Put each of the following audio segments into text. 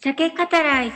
酒語らい。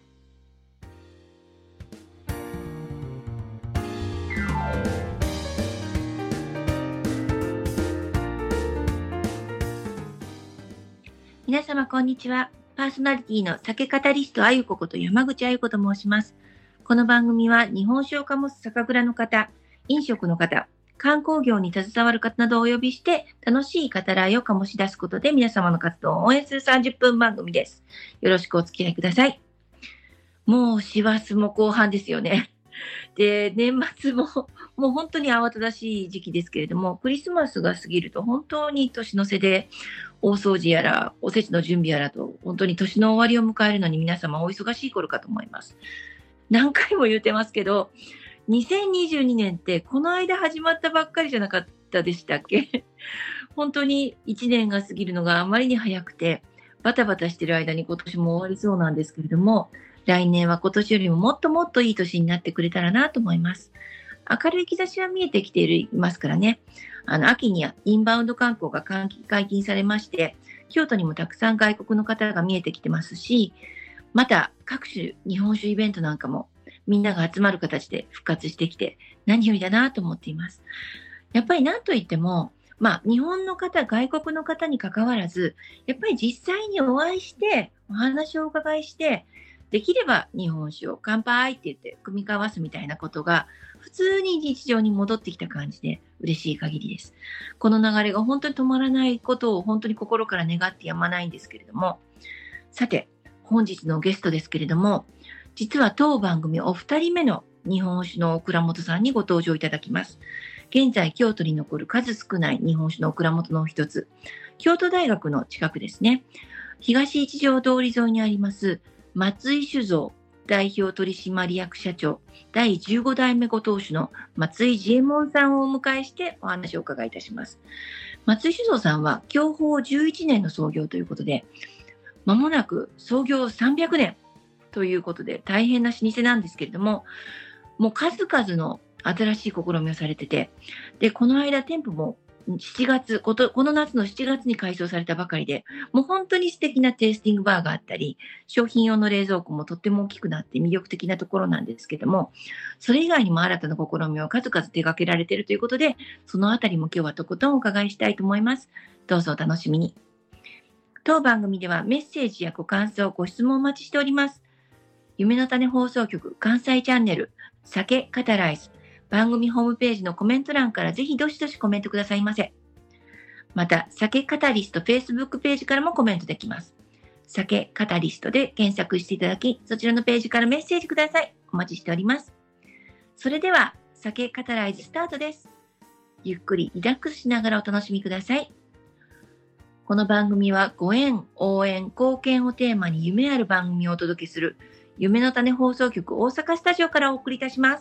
皆様こんにちは。パーソナリティの酒語りストあゆここと山口あゆこと申します。この番組は日本酒を醸す酒蔵の方、飲食の方、観光業に携わる方などをお呼びして楽しい語らいを醸し出すことで皆様の活動を応援する30分番組です。よろしくお付き合いください。もう師走も後半ですよね。で、年末ももう本当に慌ただしい時期ですけれども、クリスマスが過ぎると本当に年の瀬で大掃除やらおせちの準備やらと本当に年の終わりを迎えるのに皆様お忙しい頃かと思います。何回も言ってますけど、2022年ってこの間始まったばっかりじゃなかったでしたっけ？本当に1年が過ぎるのがあまりに早くて、バタバタしてる間に今年も終わりそうなんですけれども、来年は今年よりももっともっといい年になってくれたらなと思います。明るい兆しは見えてきていますからね。秋にはインバウンド観光が解禁されまして、京都にもたくさん外国の方が見えてきてますし、また各種日本酒イベントなんかもみんなが集まる形で復活してきて何よりだなと思っています。やっぱり何といっても、日本の方、外国の方に関わらず、やっぱり実際にお会いしてお話をお伺いして、できれば日本酒を乾杯って言って組み交わすみたいなことが普通に日常に戻ってきた感じで嬉しい限りです。この流れが本当に止まらないことを本当に心から願ってやまないんですけれども、さて本日のゲストですけれども、実は当番組お二人目の日本酒の蔵元さんにご登場いただきます。現在京都に残る数少ない日本酒の蔵元の一つ、京都大学の近くですね、東一条通り沿いにあります松井酒造代表取締役社長第15代目ご当主の松井治右衛門さんをお迎えしてお話を伺いいたします。松井酒造さんは享保11年の創業ということで、まもなく創業300年ということで大変な老舗なんですけれども、もう数々の新しい試みをされてて、でこの間店舗も7月この夏の7月に改装されたばかりで、もう本当に素敵なテイスティングバーがあったり、商品用の冷蔵庫もとっても大きくなって魅力的なところなんですけども、それ以外にも新たな試みを数々手掛けられているということで、そのあたりも今日はとことんお伺いしたいと思います。どうぞお楽しみに。当番組ではメッセージやご感想、ご質問お待ちしております。夢の種放送局関西チャンネル酒語らい、番組ホームページのコメント欄からぜひどしどしコメントくださいませ。また、酒カタリスト Facebook ページからもコメントできます。酒カタリストで検索していただき、そちらのページからメッセージください。お待ちしております。それでは、酒カタライズスタートです。ゆっくりリラックスしながらお楽しみください。この番組はご縁、応援、貢献をテーマに夢ある番組をお届けする夢の種放送局大阪スタジオからお送りいたします。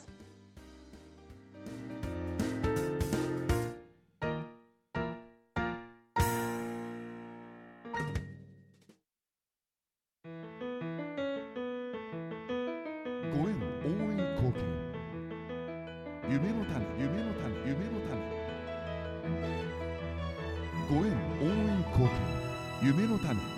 ご縁、応援、貢献、夢の種、夢の種、夢の種。ご縁、応援、貢献、夢の種。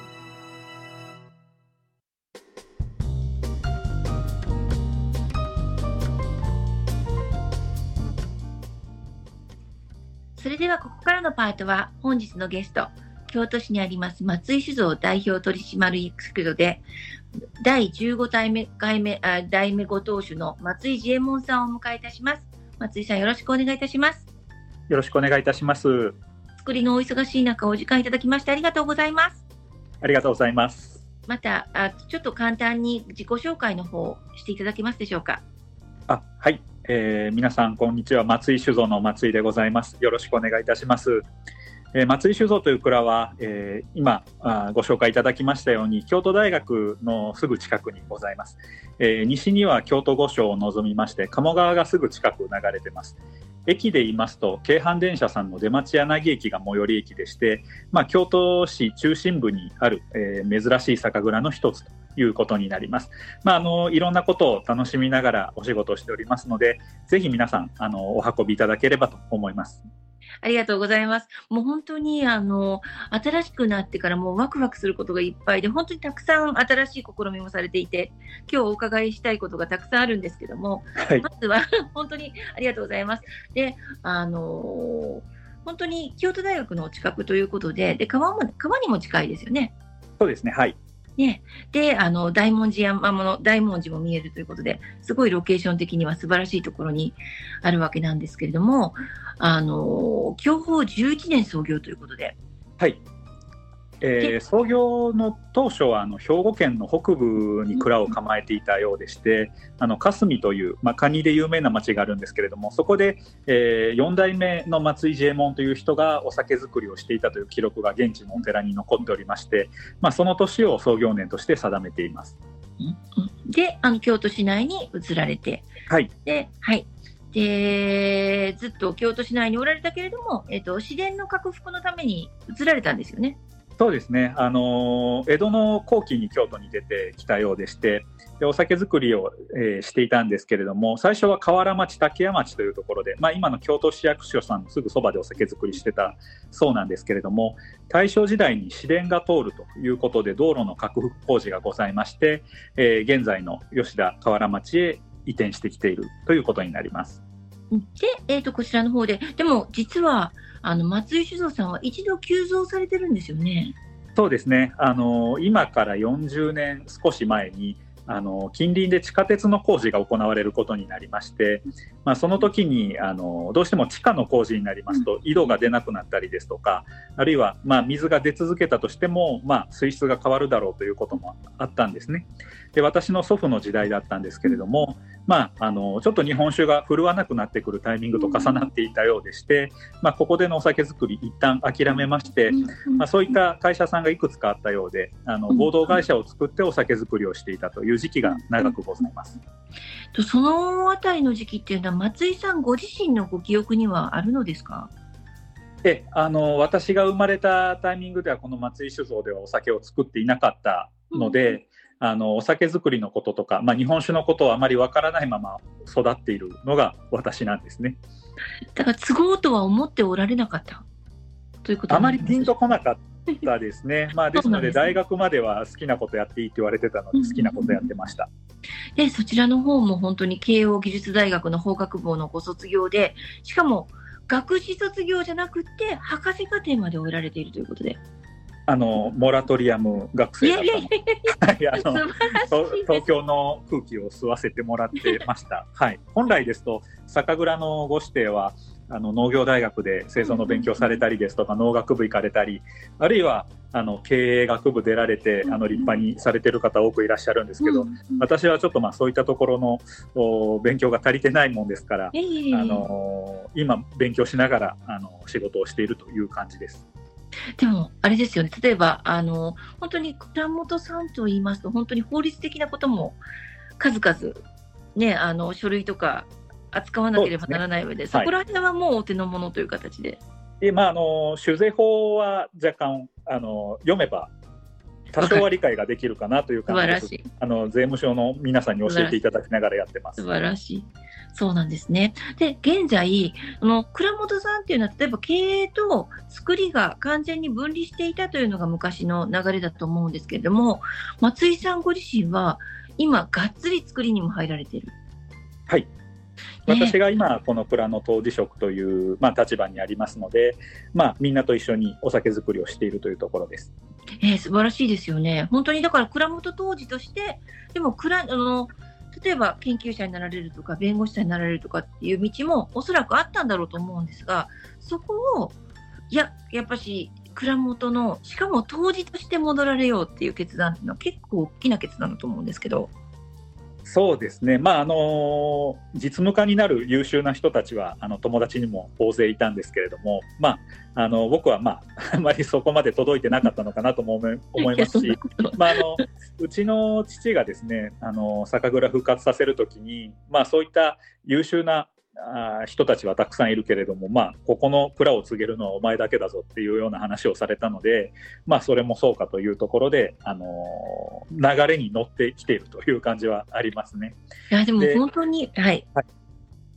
それではここからのパートは本日のゲスト、京都市にあります松井酒造代表取締役社で第15代目ご当主の松井治右衛門さんをお迎えいたします。松井さん、よろしくお願いいたします。 よろしくお願いいたします。 作りのお忙しい中お時間いただきましてありがとうございます。 ありがとうございます。 またちょっと簡単に自己紹介の方をしていただけますでしょうか。 はい、皆さんこんにちは。松井酒造の松井でございます。よろしくお願いいたします。松井酒造という蔵は、今ご紹介いただきましたように京都大学のすぐ近くにございます。西には京都御所を望みまして鴨川がすぐ近く流れています。駅で言いますと京阪電車さんの出町柳駅が最寄り駅でして、京都市中心部にある、珍しい酒蔵の一つということになります。いろんなことを楽しみながらお仕事をしておりますので、ぜひ皆さんお運びいただければと思います。 ありがとうございます。もう本当に新しくなってからもうワクワクすることがいっぱいで、本当にたくさん新しい試みもされていて、今日お伺いしたいことがたくさんあるんですけども、 はい、 まずは本当にありがとうございます。で、本当に京都大学の近くということで、川にも近いですよね。 そうですね。はい。 ね、で、大文字山の大文字も見えるということで、すごいロケーション的には素晴らしいところにあるわけなんですけれども、享保11年創業ということで、 はい。創業の当初は兵庫県の北部に蔵を構えていたようでして、霞という、カニで有名な町があるんですけれども、そこで、4代目の松井治右衛門という人がお酒造りをしていたという記録が現地のお寺に残っておりまして、その年を創業年として定めています。 で、京都市内に移られて、 はい。 で、ずっと京都市内におられたけれども、市電の克服のために移られたんですよね。 そうですね、江戸の後期に京都に出てきたようでして、でお酒造りを、していたんですけれども、最初は河原町、竹屋町というところで、今の京都市役所さんのすぐそばでお酒造りしてたそうなんですけれども、大正時代に市電が通るということで道路の拡幅工事がございまして、現在の吉田河原町へ移転してきているということになります。 で、こちらの方で、でも実は松井酒造さんは一度急増されてるんですよね。 そうですね、今から40年少し前に近隣で地下鉄の工事が行われることになりまして、その時にどうしても地下の工事になりますと井戸が出なくなったりですとか、あるいは水が出続けたとしても、水質が変わるだろうということもあったんですね。で、私の祖父の時代だったんですけれども、ちょっと日本酒が振るわなくなってくるタイミングと重なっていたようでして、ここでのお酒造り一旦諦めまして、そういった会社さんがいくつかあったようで、合同会社を作ってお酒造りをしていたという時期が長くございます。 そのあたりの時期っていうのは松井さんご自身のご記憶にはあるのですか？ 私が生まれたタイミングではこの松井酒造ではお酒を作っていなかったので、お酒作りのこととか、日本酒のことをあまりわからないまま育っているのが私なんですね。 だから継ごうとは思っておられなかったということあまりピンとこなかったですね。ですので大学までは好きなことやっていいって言われてたので、好きなことやってました。 で、そちらの方も本当に慶應義塾大学の法学部のご卒業で、しかも学士卒業じゃなくて博士課程まで終えられているということで、 モラトリアム学生だったので、東京の空気を吸わせてもらってました。はい、本来ですと酒蔵のご指定は農業大学で製造の勉強されたりですとか、農学部行かれたり、あるいは経営学部出られて立派にされてる方多くいらっしゃるんですけど、私はちょっとそういったところの勉強が足りてないもんですから、今勉強しながら仕事をしているという感じです。 でもあれですよね、例えば本当に倉本さんと言いますと、本当に法律的なことも数々ね、書類とか扱わなければならない上で、そこら辺はもうお手の物という形で。 酒税法は若干読めば多少は理解ができるかなという感じです。税務署の皆さんに教えていただきながらやってます。 素晴らしい。そうなんですね。で、現在倉本さんっていうのは、例えば経営と作りが完全に分離していたというのが昔の流れだと思うんですけれども、松井さんご自身は今がっつり作りにも入られている。はい。 私が今この蔵の当事職という、立場にありますので、みんなと一緒にお酒造りをしているというところです。 素晴らしいですよね。本当にだから蔵元当時として、でも例えば研究者になられるとか弁護士さんになられるとかっていう道もおそらくあったんだろうと思うんですが、そこをやっぱし蔵元の、しかも当時として戻られようっていう決断っていうのは結構大きな決断だと思うんですけど。 そうですね、実務家になる優秀な人たちは友達にも大勢いたんですけれども、僕はあまりそこまで届いてなかったのかなとも思いますし、うちの父がですね酒蔵復活させるときに、そういった優秀な人たちはたくさんいるけれども、ここの蔵を継げるのはお前だけだぞっていうような話をされたので、それもそうかというところで、流れに乗ってきているという感じはありますね。 いやでも本当に、はい。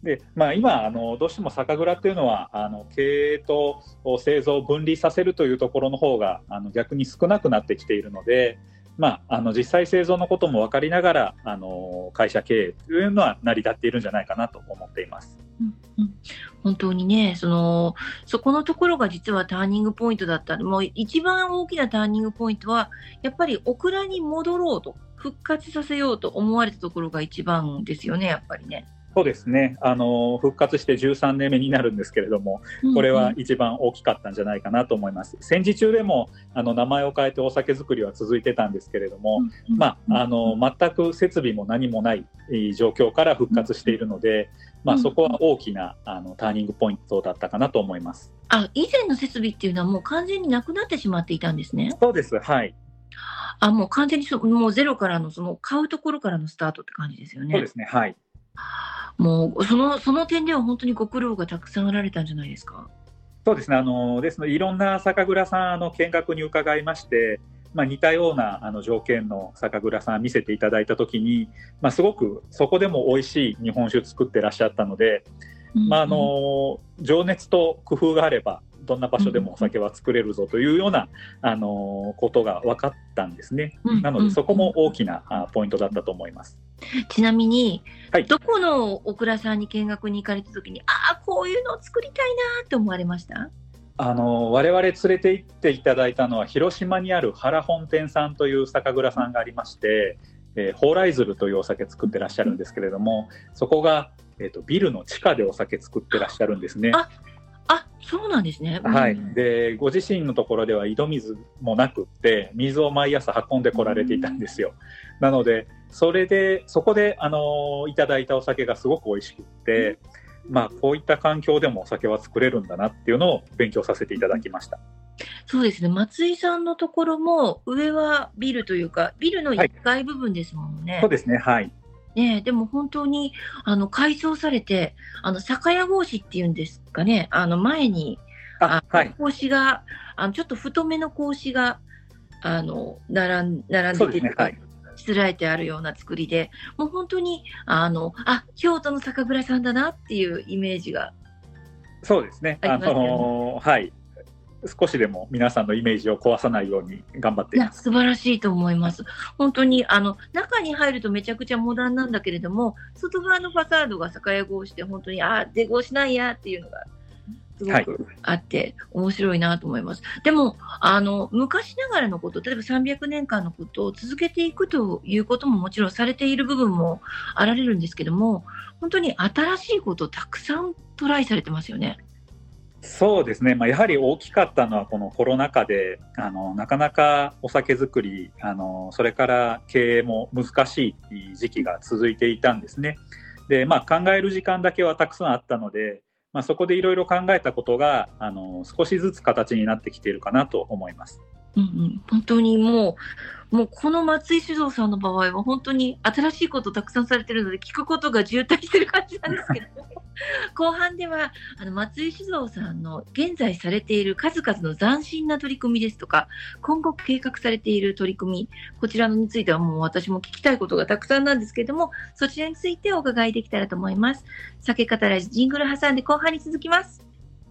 で今どうしても酒蔵っていうのは経営と製造を分離させるというところの方が逆に少なくなってきているので、実際製造のことも分かりながら会社経営というのは成り立っているんじゃないかなと思っています。 本当にね、そこのところが実はターニングポイントだった。もう一番大きなターニングポイントはやっぱりオクラに戻ろうと、復活させようと思われたところが一番ですよね、やっぱりね。 そうですね、復活して13年目になるんですけれども、これは一番大きかったんじゃないかなと思います。戦時中でも名前を変えてお酒作りは続いてたんですけれども、全く設備も何もない状況から復活しているので、そこは大きなターニングポイントだったかなと思います。 以前の設備っていうのはもう完全になくなってしまっていたんですね。 そうです、はい。 もう完全にもうゼロからの買うところからのスタートって感じですよね。 そうですね、はい。 もうその点では本当にご苦労がたくさんあられたんじゃないですか。 そうですね、ですのでいろんな酒蔵さん見学に伺いまして、似たような条件の酒蔵さん見せていただいたときに、すごくそこでも美味しい日本酒作ってらっしゃったので、情熱と工夫があればどんな場所でもお酒は作れるぞというような、ことが分かったんですね。なのでそこも大きなポイントだったと思います。 ちなみに、 はい、 どこのオクラさんに見学に行かれたときにこういうのを作りたいなと思われました？ 我々連れて行っていただいたのは広島にある原本店さんという酒蔵さんがありまして、蓬莱鶴というお酒作ってらっしゃるんですけれども、そこが、ビルの地下でお酒作ってらっしゃるんですね。 そうなんですね。 はい。で、ご自身のところでは井戸水もなくって水を毎朝運んでこられていたんですよ。なのでそこでいただいたお酒がすごく美味しくって、こういった環境でもお酒は作れるんだなっていうのを勉強させていただきました。 そうですね。松井さんのところも上はビルというかビルの1階部分ですもんね。 そうですね。はい。 でも本当に改装されて酒屋格子っていうんですかね、前に格子がちょっと太めの格子が並んでて、しつらえてあるような作りで、もう本当に京都の酒蔵さんだなっていうイメージが。 そうですね。はい。少しでも皆さんのイメージを壊さないように頑張っています。 素晴らしいと思います。本当に中に入るとめちゃくちゃモダンなんだけれども、外側のファサードが酒屋格子で本当に出格子なんやっていうのがすごくあって、面白いなと思います。でも昔ながらのこと、例えば300年間のことを続けていくということももちろんされている部分もあられるんですけども、本当に新しいことをたくさんトライされてますよね。 そうですね、やはり大きかったのはこのコロナ禍でなかなかお酒作りそれから経営も難しい時期が続いていたんですね。で、考える時間だけはたくさんあったので、そこでいろいろ考えたことが少しずつ形になってきているかなと思います。 本当にもうこの松井酒造さんの場合は本当に新しいことをたくさんされているので聞くことが渋滞してる感じなんですけど後半では松井酒造さんの現在されている数々の斬新な取り組みですとか、今後計画されている取り組み、こちらについてはもう私も聞きたいことがたくさんなんですけれども、そちらについてお伺いできたらと思います。酒語らずジングル挟んで後半に続きます。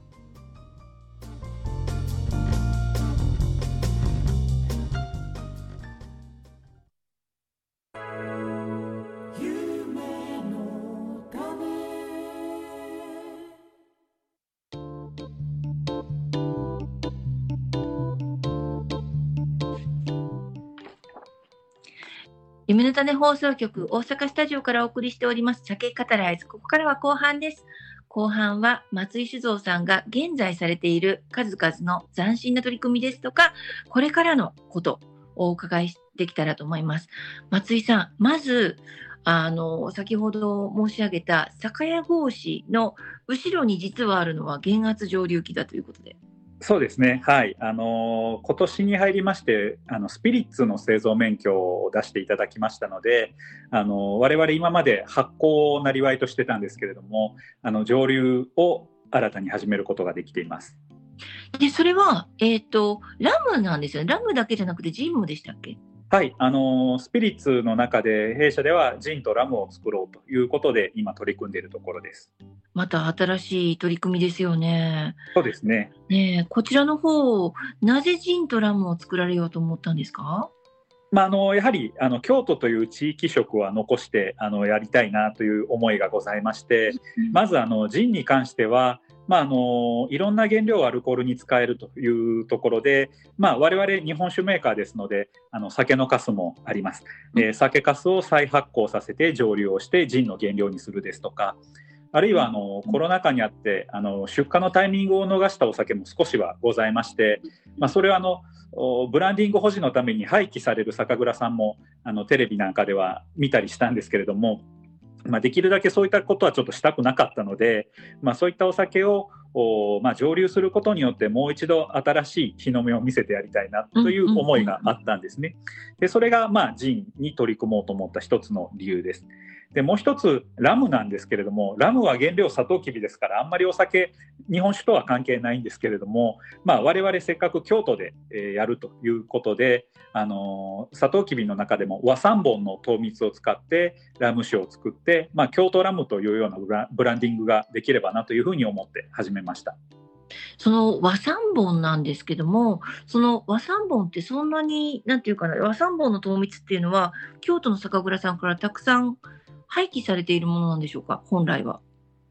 夢の種放送局大阪スタジオからお送りしております酒語らず、ここからは後半です。後半は松井酒造さんが現在されている数々の斬新な取り組みですとか、これからのことをお伺いできたらと思います。松井さん、まず先ほど申し上げた酒屋格子の後ろに実はあるのは減圧蒸留機だということで。 そうですね、はい。今年に入りましてスピリッツの製造免許を出していただきましたので、我々今まで発酵をなりわいとしてたんですけれども、蒸留を新たに始めることができています。 でそれは、ラムなんですよね。ラムだけじゃなくてジンもでしたっけ？ はい、スピリッツの中で弊社ではジンとラムを作ろうということで今取り組んでいるところです。 また新しい取り組みですよね。 そうですね。 ねえ、こちらの方、なぜジンとラムを作られようと思ったんですか？ やはり京都という地域色は残してやりたいなという思いがございまして、まずジンに関しては、いろんな原料をアルコールに使えるというところで、我々日本酒メーカーですので酒の粕もあります、酒粕を再発酵させて蒸留をしてジンの原料にするですとか、あるいはコロナ禍にあって出荷のタイミングを逃したお酒も少しはございまして、それはブランディング保持のために廃棄される酒蔵さんもテレビなんかでは見たりしたんですけれども、できるだけそういったことはちょっとしたくなかったので、そういったお酒を蒸留することによってもう一度新しい日の目を見せてやりたいなという思いがあったんですね。でそれがジンに取り組もうと思った一つの理由です。でもう一つラムなんですけれども、ラムは原料サトウキビですからあんまりお酒日本酒とは関係ないんですけれども、我々せっかく京都でやるということでサトウキビの中でも和三盆の糖蜜を使ってラム酒を作って、京都ラムというようなブランディングができればなというふうに思って始めました。 その和三盆なんですけども、その和三盆ってそんなになんていうかな、和三盆の糖蜜っていうのは京都の酒蔵さんからたくさん廃棄されているものなんでしょうか、本来は。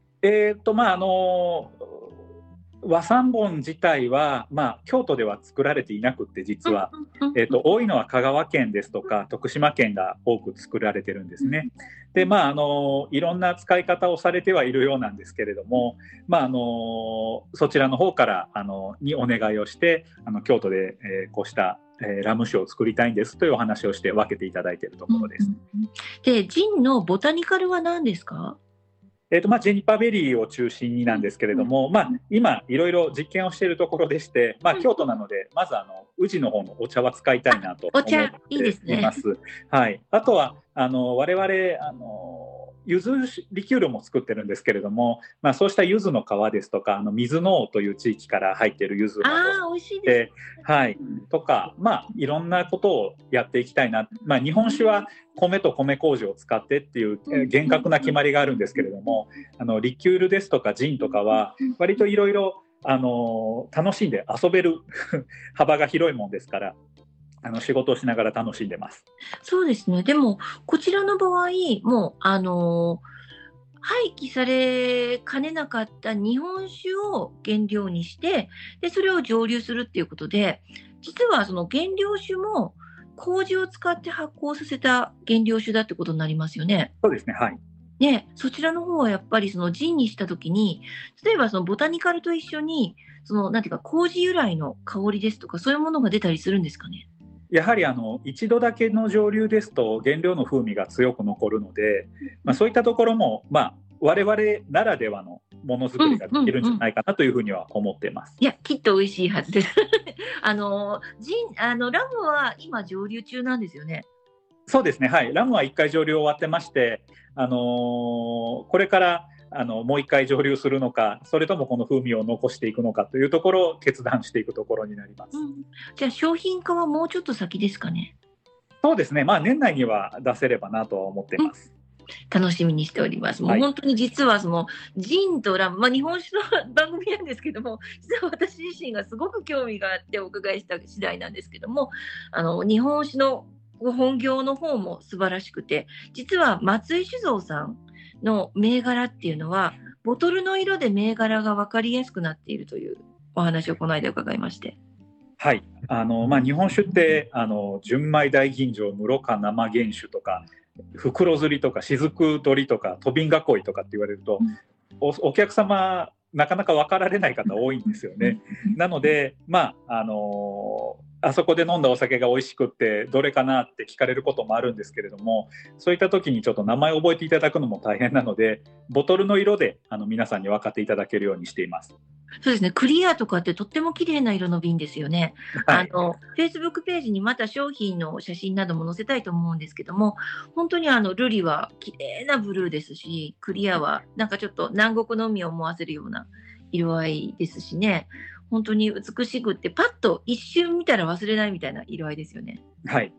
和三盆自体は、京都では作られていなくて実は、多いのは香川県ですとか徳島県が多く作られてるんですね。でいろんな使い方をされてはいるようなんですけれども、そちらの方からにお願いをして京都で、こうしたラム酒を作りたいんですというお話をして分けていただいているところです。 で、ジンのボタニカルは何ですか？ ジェニパーベリーを中心になんですけれども、今いろいろ実験をしているところでして、京都なのでまず宇治の方のお茶は使いたいなと思っています。 いいですね。 はい、あとは我々柚子リキュールも作ってるんですけれども、そうした柚子の皮ですとか水の尾という地域から入っている柚子美味しいです、 はい、とか、いろんなことをやっていきたいな。日本酒は米と米麹を使ってっていう厳格な決まりがあるんですけれども、リキュールですとかジンとかは割といろいろ楽しんで遊べる幅が広いもんですから仕事をしながら楽しんでます。 そうですね。でもこちらの場合もう廃棄されかねなかった日本酒を原料にしてでそれを蒸留するっていうことで、実はその原料酒も麹を使って発酵させた原料酒だってことになりますよね。 そうですね。はい。 ね、そちらの方はやっぱりそのジンにしたときに、例えばそのボタニカルと一緒にそのなんていうか麹由来の香りですとかそういうものが出たりするんですかね。 やはり一度だけの蒸留ですと原料の風味が強く残るので、そういったところも我々ならではのものづくりができるんじゃないかなというふうには思っています。 いや、きっと美味しいはずです。ラムは今蒸留中なんですよね。 そうですね。はい。ラムは1回蒸留終わってまして、これからもう1回蒸留するのか、それともこの風味を残していくのかというところを決断していくところになります。 じゃあ商品化はもうちょっと先ですかね。 そうですね。年内には出せればなとは思っています。 楽しみにしております。もう本当に実はそのジンとラム、日本酒の番組なんですけども、実は私自身がすごく興味があってお伺いした次第なんですけども、日本酒の本業の方も素晴らしくて、実は松井酒造さんの銘柄っていうのはボトルの色で銘柄が分かりやすくなっているというお話をこの間伺いまして。 はい。日本酒って純米大吟醸、室賀生原酒とか袋釣りとか雫取りとか飛びん囲いとかって言われると、お客様なかなか分かられない方多いんですよね。なのであそこで飲んだお酒が美味しくってどれかなって聞かれることもあるんですけれども、そういった時にちょっと名前を覚えていただくのも大変なので、ボトルの色で皆さんに分かっていただけるようにしています。 そうですね。クリアとかってとっても綺麗な色の瓶ですよね。 はい、 Facebook ページにまた商品の写真なども載せたいと思うんですけども、本当にルリは綺麗なブルーですし、クリアはなんかちょっと南国の海を思わせるような色合いですしね。本当に美しくってパッと一瞬見たら忘れないみたいな色合いですよね。 はい。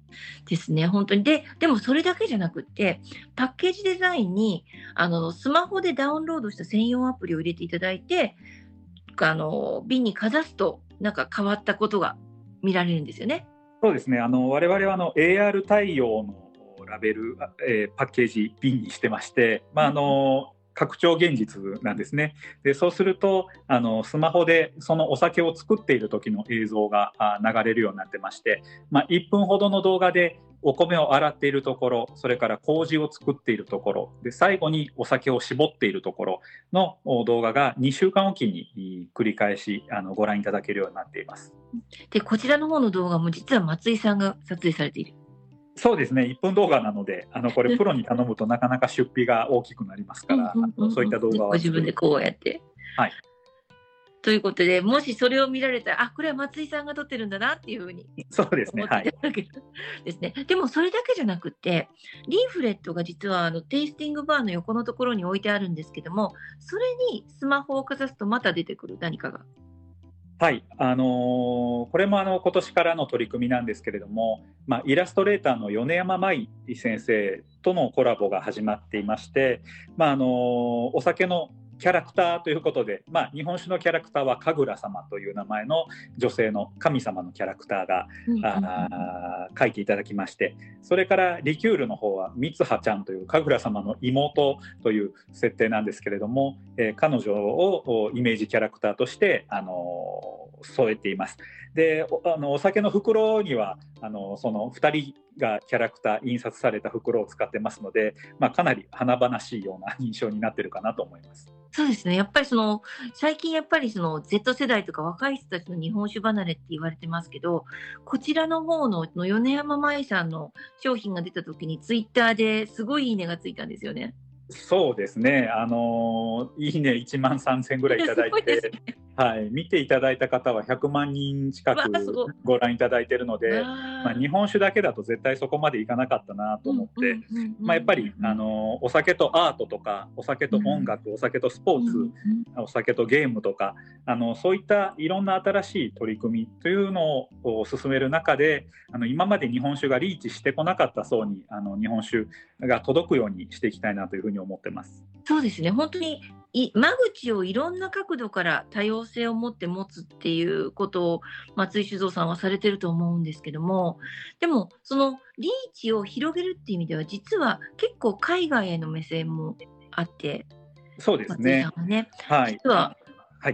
ですね、本当に。でもそれだけじゃなくって、パッケージデザインに、スマホでダウンロードした専用アプリを入れていただいて、瓶にかざすと、なんか変わったことが見られるんですよね。 そうですね。我々はAR 対応のラベル、パッケージ瓶にしてまして、拡張現実なんですね。で、そうするとスマホでそのお酒を作っている時の映像が流れるようになってまして、1分ほどの動画でお米を洗っているところ、それから麹を作っているところで、最後にお酒を絞っているところの動画が2週間おきに繰り返しご覧いただけるようになっています。 で、こちらの方の動画も実は松井さんが撮影されている。 そうですね、1分動画なので、これプロに頼むとなかなか出費が大きくなりますから、そういった動画はご自分でこうやって。 はい。 ということで、もしそれを見られたら、これは松井さんが撮ってるんだなっていうふうにそうですね、はい。 ですね。でもそれだけじゃなくて、リーフレットが実はテイスティングバーの横のところに置いてあるんですけども、それにスマホをかざすとまた出てくる何かが。 はい、これも今年からの取り組みなんですけれども、イラストレーターの米山舞先生とのコラボが始まっていまして、お酒のキャラクターということで、日本酒のキャラクターは神楽様という名前の女性の神様のキャラクターが、書いていただきまして、それからリキュールの方は三葉ちゃんという神楽様の妹という設定なんですけれども、彼女をイメージキャラクターとして添えています。で、お酒の袋にはその2人がキャラクター印刷された袋を使ってますので、かなり華々しいような印象になっているかなと思います。 そうですね。やっぱり最近やっぱりZ 世代とか若い人たちの日本酒離れって言われてますけど、こちらの方の米山舞さんの商品が出た時にツイッターですごいいいねがついたんですよね。 そうですね。いいね1万3000ぐらいいただいて、はい、見ていただいた方は100万人近くご覧いただいているので、日本酒だけだと絶対そこまでいかなかったなと思って、やっぱりお酒とアートとか、お酒と音楽、お酒とスポーツ、お酒とゲームとか、そういったいろんな新しい取り組みというのを進める中で、今まで日本酒がリーチしてこなかった層に日本酒が届くようにしていきたいなというふうに思ってます。 そうですね。本当に間口をいろんな角度から多様性を持って持つっていうことを松井酒造さんはされてると思うんですけども、でもそのリーチを広げるっていう意味では実は結構海外への目線もあって、 そうですね。 松井さんはね、 はい、 実は、 はい。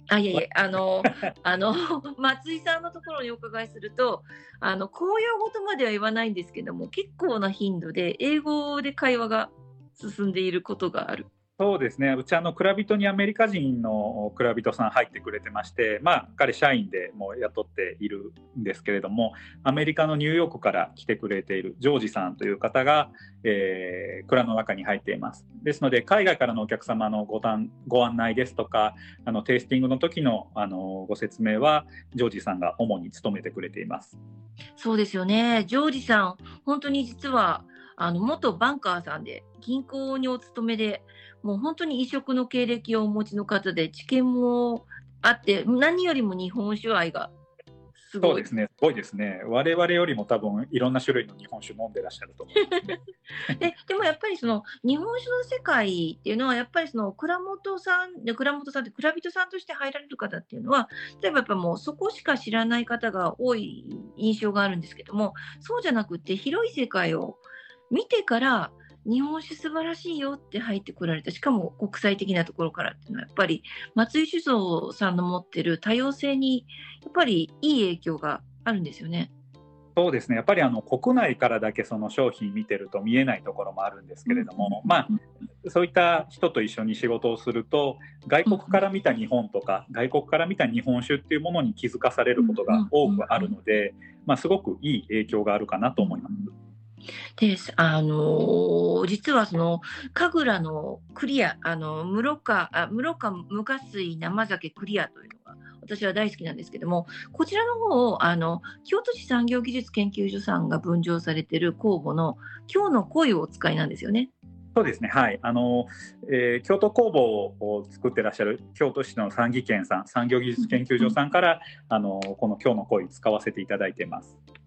松井さんのところにお伺いすると、公用語とまでは言わないんですけども、結構な頻度で英語で会話が進んでいることがある。 そうですね。うち蔵人にアメリカ人の蔵人さん入ってくれてまして、彼社員でもう雇っているんですけれども、アメリカのニューヨークから来てくれているジョージさんという方が、蔵の中に入っています。ですので海外からのお客様のご案内ですとか、テイスティングの時のご説明はジョージさんが主に務めてくれています。 そうですよね。ジョージさん、本当に実は元バンカーさんで銀行にお勤めで、もう本当に異色の経歴をお持ちの方で、知見もあって、何よりも日本酒愛がすごい。 そうですね、すごいですね。我々よりも多分いろんな種類の日本酒飲んでらっしゃると思いますね。 でもやっぱり日本酒の世界っていうのは、やっぱり蔵元さんって蔵人さんとして入られる方っていうのは、例えばやっぱもうそこしか知らない方が多い印象があるんですけども、そうじゃなくて広い世界を見てから日本酒素晴らしいよって入ってこられた、しかも国際的なところからっていうのは、やっぱり松井酒造さんの持ってる多様性にやっぱりいい影響があるんですよね。 そうですね。やっぱり国内からだけその商品見てると見えないところもあるんですけれども、そういった人と一緒に仕事をすると、外国から見た日本とか、外国から見た日本酒っていうものに気づかされることが多くあるので、すごくいい影響があるかなと思います。 で、実は神楽のクリア、室賀無加水生酒クリアというのが私は大好きなんですけども、こちらの方を京都市産業技術研究所さんが分譲されている酵母の京の鯉をお使いなんですよね。 そうですね、はい。京都工房を作ってらっしゃる京都市の産技研さん、産業技術研究所さんからこの京の鯉使わせていただいています。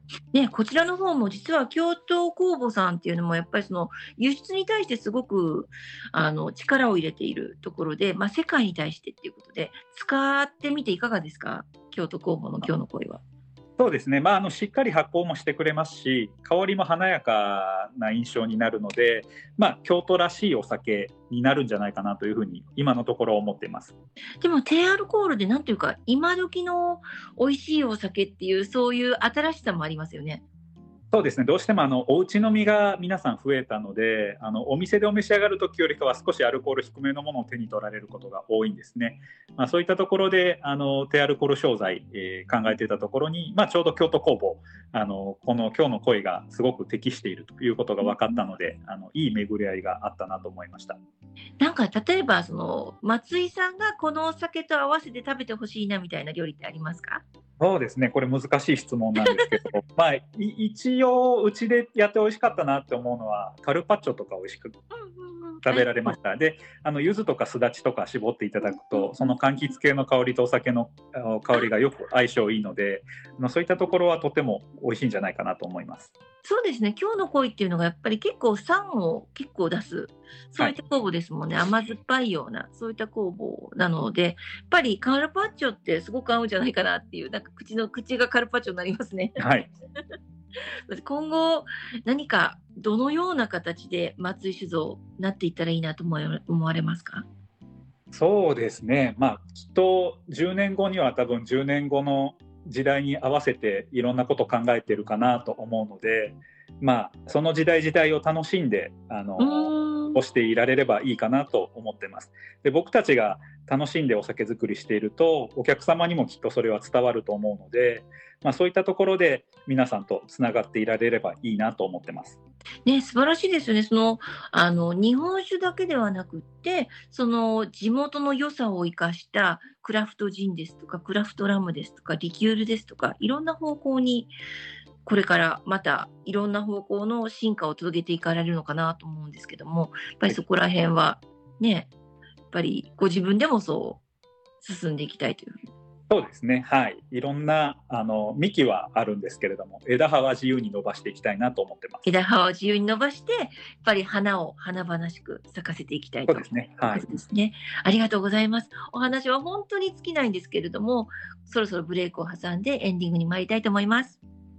ね、こちらの方も実は京都工房さんっていうのもやっぱりその輸出に対してすごく力を入れているところで、まあ、世界に対してっていうことで使ってみていかがですか？京都工房の今日の声は。 そうですね、しっかり発酵もしてくれますし、香りも華やかな印象になるので、京都らしいお酒になるんじゃないかなというふうに今のところ思っています。 でも低アルコールでなんていうか今時の美味しいお酒っていうそういう新しさもありますよね。 そうですね、どうしてもおうち飲みが皆さん増えたので、お店でお召し上がるときよりかは少しアルコール低めのものを手に取られることが多いんですね。そういったところで低アルコール商材、考えていたところに、ちょうど京都工房この今日の声がすごく適しているということが分かったので、いい巡り合いがあったなと思いました。 なんか例えばその松井さんがこのお酒と合わせて食べてほしいなみたいな料理ってありますか？ そうですね、これ難しい質問なんですけど一応うちでやって美味しかったなって思うのはカルパッチョとか美味しく食べられました。で柚子とかすだちとか絞っていただくと、その柑橘系の香りとお酒の香りがよく相性いいので、そういったところはとても美味しいんじゃないかなと思います。 そうですね、今日の恋っていうのがやっぱり結構酸を結構出す、そういった酵母ですもんね、甘酸っぱいような、そういった酵母なので、やっぱりカルパッチョってすごく合うんじゃないかなっていう、なんか口がカルパッチョになりますね。 はい。 今後、何かどのような形で松井酒造になっていったらいいなと思われますか？ そうですね、きっと10年後には多分10年後の時代に合わせていろんなことを考えているかなと思うので、その時代時代を楽しんで押していられればいいかなと思ってます。で、僕たちが楽しんでお酒作りしているとお客様にもきっとそれは伝わると思うので、そういったところで皆さんとつながっていられればいいなと思ってます。 ね、素晴らしいですよね。日本酒だけではなくって、その地元の良さを生かしたクラフトジンですとか、クラフトラムですとか、リキュールですとか、いろんな方向に、これからまたいろんな方向の進化を続けていかれるのかなと思うんですけども、やっぱりそこら辺はね、やっぱりご自分でもそう進んでいきたいという。 そうですね、はい、いろんな幹はあるんですけれども、枝葉は自由に伸ばしていきたいなと思ってます。 枝葉を自由に伸ばして、やっぱり花を華々しく咲かせていきたいと。 そうですね、はい。 ですね。ありがとうございます。お話は本当に尽きないんですけれども、そろそろブレイクを挟んでエンディングに参りたいと思います。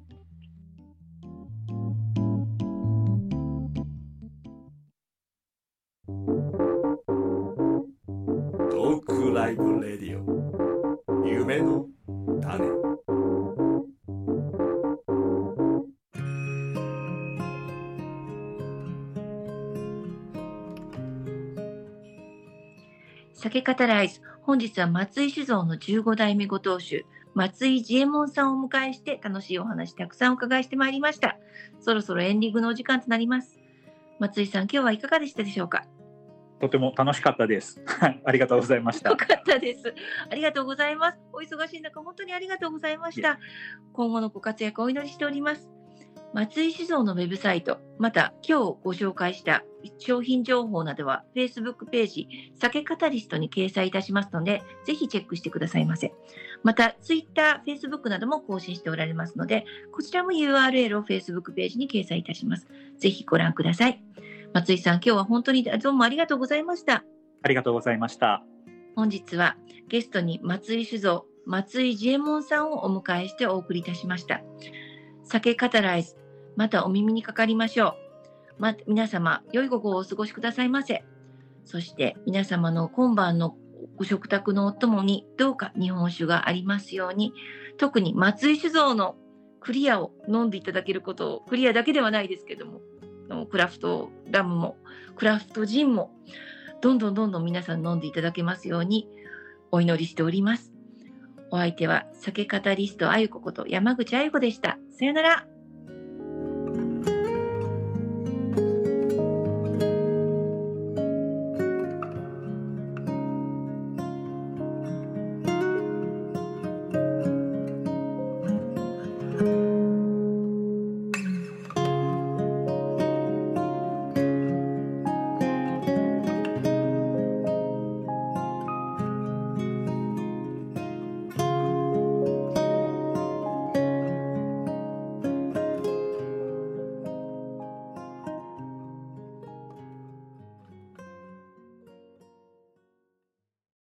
トークライブレディオ夢の種。 酒語ライズ、本日は松井酒造の15代目ご当主、松井慈右衛門さんをお迎えして楽しいお話たくさんお伺いしてまいりました。そろそろエンディングのお時間となります。松井さん、今日はいかがでしたでしょうか？ とても楽しかったです。ありがとうございました。 よかったです。ありがとうございます。お忙しい中、本当にありがとうございました。今後のご活躍をお祈りしております。松井酒造のウェブサイト、また今日ご紹介した商品情報などは Facebook ページ、酒カタリストに掲載いたしますので、ぜひチェックしてくださいませ。また Twitter、Facebook なども更新しておられますので、こちらも URL を Facebook ページに掲載いたします。ぜひご覧ください。松井さん、今日は本当にどうもありがとうございました。 ありがとうございました。 本日はゲストに松井酒造、松井慈右衛門さんをお迎えしてお送りいたしました。酒カタライズ、またお耳にかかりましょう。皆様、良い午後をお過ごしくださいませ。そして皆様の今晩のご食卓のお供にどうか日本酒がありますように、特に松井酒造のクリアを飲んでいただけることを、クリアだけではないですけども、クラフトラムもクラフトジンもどんどん皆さん飲んでいただけますようにお祈りしております。お相手は酒カタリストあゆここと山口あゆこでした。さよなら。